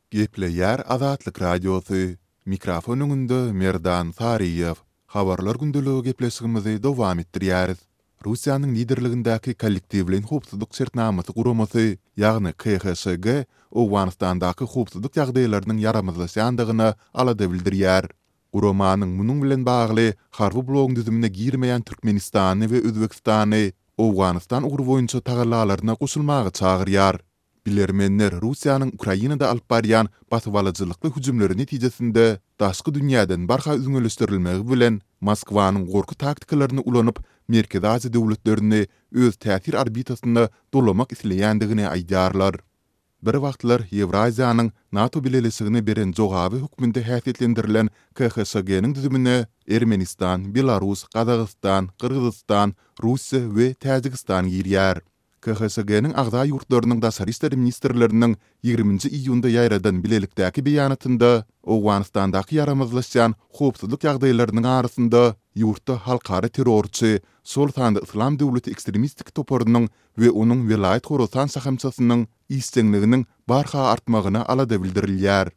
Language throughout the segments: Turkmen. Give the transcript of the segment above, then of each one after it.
Gepleyer Azatlyk Radiosu. Mikrofonunda Merdan Sariyev. Habarlar gündülüğü gepleşigimizi dowam etdirýäris. Russiýanyň liderligindäki kollektiwliň howpsuzlyk şertnamasy guramasy, ýagny KHSG, Owganistandaky howpsuzlyk ýagdaýlarynyň yaramazlaşýandygyny alada bildirýär. Guramanyň munyň bilen bagly harby blogyň düzümine girmeýän Türkmenistany we Özbekistany Owganistan ugur boýunça tagallalaryna goşulmagy çagyrýar. Bilermenler Russiýanyň Ukrainada alyp barýan basywalyjylykly hüjümleri netijesinde daşky dünýäden barha üzüňeleşdirilmegi bilen Moskwanyň gorky taktikalarını ulanyp Merkezi Aziýa döwletlerini öz täsir arbitasyna dolamak isleýändigini aýdarlar. Bir wagtlar Ewraziýanyň NATO bileşigine beren jogaby hökmünde häsiýetlendirilen KHSG-niň düzümine Ermenistan, Belarus, Kazakystan, Kyrgyzstan, Russiýa we Täjikistan girýär. KHSG-niň agza ýurtlarynyň daşary işleri ministrleriniň 20-nji iýunda ýaýradan bilelikdäki beýanatynda Owganistandaky yaramazlaşýan howpsuzlyk ýagdaýlarynyň arasynda ýurtda halkara terrorçy, sol sanda İslam döwleti ekstremistik toparynyň we onuň vilayet Horasan sahamçasynyň istekliginiň barha artmagyna alada bildirilýär.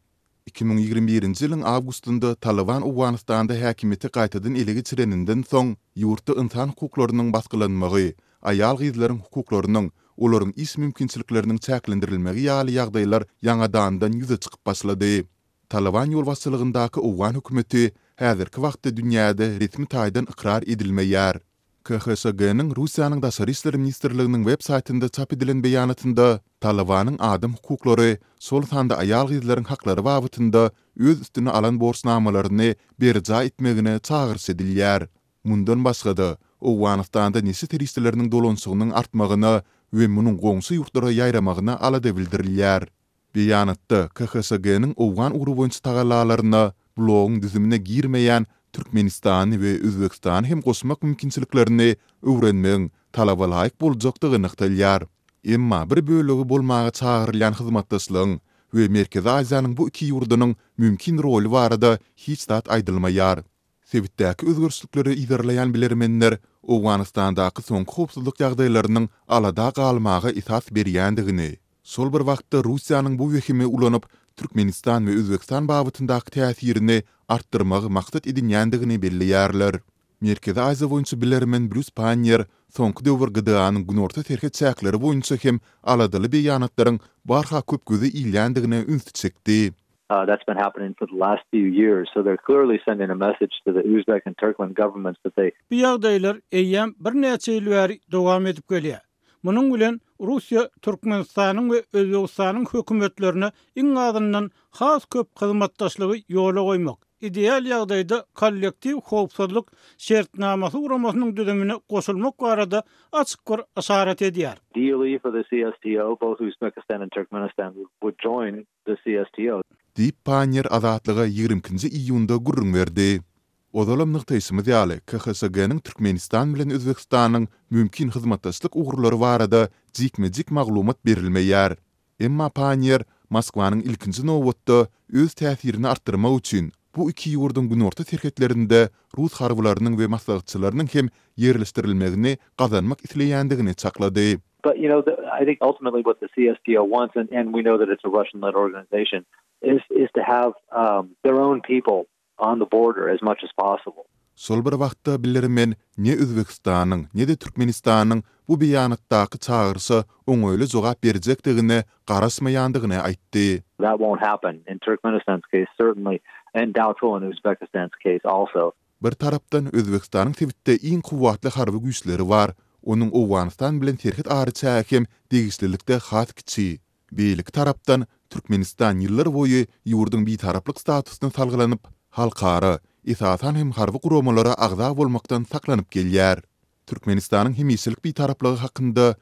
2021-nji ýylyň awgustynda Taliban Owganistanda häkimeti gaýtadan ele geçireninden soň ýurtda insan hukuklarynyň baskylanmagy, ayal gyzlaryň hukuklarynyň, olaryň iş mümkinçilikleriniň çäklendirilmegi ýaly ýagdaýlar ýangadandan ýüze çykyp başlady. Taliban ýolbaşçylygyndaky Owgan hökümeti häzirki wagtda dünýäde resmi taýdan ikrar edilmeýär. KHSG-niň Russiýanyň daşary işleri ministrliginiň web saýtynda çap edilen beýanatynda Talibanyň adam hukuklary, sol sanda ayal gyzlaryň haklary babatynda öz üstüne alan borçnamalaryny berja etmegine çagyrş edilýär. Mundan başga da Owganistanda näçe terroristleriniň dolanşygynyň artmagyna we munyň goňsy ýurtlara ýaýramagyna alada bildirilýär. Beýanatda KHSG-niň Owgan ugrü boýunça tagallalaryna blogyň düzümine girmeýän Türkmenistan we Özbekistan hem goşmak mümkinçiliklerini öwrenmegiň talaba laýyk boljakdygyny ykdylýar. Emma bir bölegi bolmagy çagyrylýan hyzmatdaşlygyň we Merkezi Aziýanyň bu iki ýurdunyň mümkin roli barada hiç zat aýdylmaýar. Sebitdäki özgörçlikleri iýerleýän bilermenler Owganistandaky soňky howpsuzlyk ýagdaýlarynyň alada galmagy esas berýändigini, sol bir wagtda Russiýanyň bu wehimi ulanyp Türkmenistan we Özbekistan babetyndaky täsirini artdyrmagy maksat edinýändigini belliýärler. Merkezi Aziýa boýunça bilermen Bruce Panier soňky döwür GDA-nyň günorta terhet çäkleri boýunça hem aladaly beýanatlaryň barha köp göze ilýändigine üns çekdi. That's been happening for the last few years, so they're clearly sending a message to the Uzbek and Turkmen governments that they... Bu ýagdaýlar eýýän bir näçe ýyl bäri dowam edip gelýär. Munyň bilen Russiýa, Türkmenistanyň we Özbegistanyň hökümetlerine iň azyndan has köp hyzmatdaşlygy ýola goýmak, ideal ýagdaýda kollektiw howpsuzlyk şertnamasy uramasynyň düzümine goşulmak barada açyk bir aşarat edýär. Ideally for the CSTO, both Uzbekistan and Turkmenistan would join the CSTO. Diýip Panier azatlyga 20-nji iýunda gurrun berdi. Odalam nyktaýsymyz ýaly KHSG-niň Türkmenistan bilen Özbekistanyň mümkin hyzmatdaşlyk ugurlary barada jikme-jik maglumat berilmeýär. Emma Panier Moskwanyň ilkinji nowatda öz täsirini artdyrmak üçin bu iki ýurdun günorta terhetlerinde Rus harbylarynyň we maslahatçylarynyň hem ýerleşdirilmegini gazanmak isleýändigini çaklady. But I think ultimately what the CSTO wants, and we know that it's a Russian-led organization, is to have their own people on the border as much as possible. Sol bir wagtda bilermen ne Özbekistanyň ne de Türkmenistanyň bu beýanatdaky çagyrşy oňoýly jogap berjekdigine garaşmaýandygyny aýtdy. That won't happen in Turkmenistan's case certainly, and doubtful in Uzbekistan's case also. Bir tarapdan Özbekistanyň sebitde iň kuwatly harby güýçleri bar. Onuň Owganistan bilen terhet ary çäkem degislilikde has kiçi. Beýlik tarapdan Türkmenistan ýyllar boýy ýurdun bir taraplyk statusyna salgylanyp, halkara, esasan hem harby guramalara agza bolmakdan saklanyp gelýär. Türkmenistanyň hemişilik bir taraplygy hakynda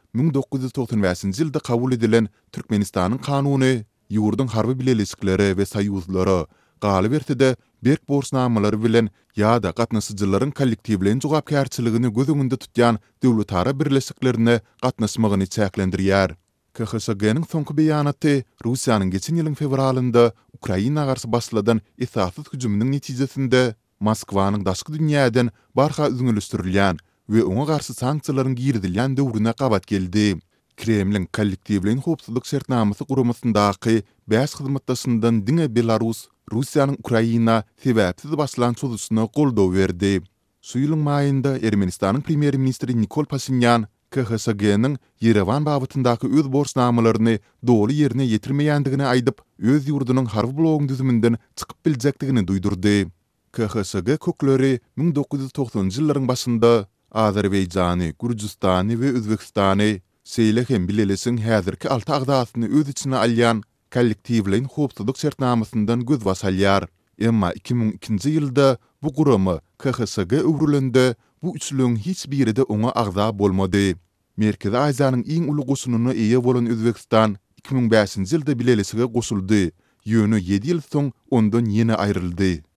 1995-nji ýylda kabul edilen Türkmenistanyň kanuny ýurdun harby bileşikleri we saýuzlary galy berdi berk borçnamalary bilen ýa-da gatnaşyjylaryň kollektiwliň jogapkärçiligini göz öňünde tutýan döwletara birleşiklerine gatnaşmagyny çäklendirýär. KHSG-niň soňky beýanaty Russiýanyň geçen ýylyň fevralynda Ukraina garşy başladan esassız hüjüminiň netijesinde Moskwanyň daşky dünýäden barha üzüňeleşdirilýän we oňa garşy sanksiýalaryň girdilýän döwrüne gabat geldi. Kremlin kollektivliğin hopsuzluk şertnamasy guramasyndaky bäş hyzmatdaşyndan diňe Belarus, Russiýanyň Ukraina sebäpsiz başlan çözdüsine goldaw berdi. Şu ýylyň maýynda Ermenistanyň premier ministri Nikol Pashinyan KHSG-nyň Yerevan babatyndaky öz borçnamalaryny dogry ýerine ýetirmeýändigini aýdyp, öz ýurdunyň harby blogyň düzüminden çykyp biljekdigini duýdurdy. KHSG kökleri 1990-njy ýyllaryň başynda Azerbeýjany, Gürjistany we Özbekistany seýle hem bilelesiň häzirki 6 agdasyny öz içine alýan kollektivliň hopsuzluk şertnamasyndan göz basalýar. Emma 2002-nji ýylda bu guramy KHSG öwrülende bu üçlüň hiç biride oňa agda bolmady. Merkezi Aziýanyň iň uly goşunyna eýe bolan Özbekistan 2005-nji ýylda bilelesiге goşuldy. Ýöne 7 ýyl soň ondan ýene aýryldy.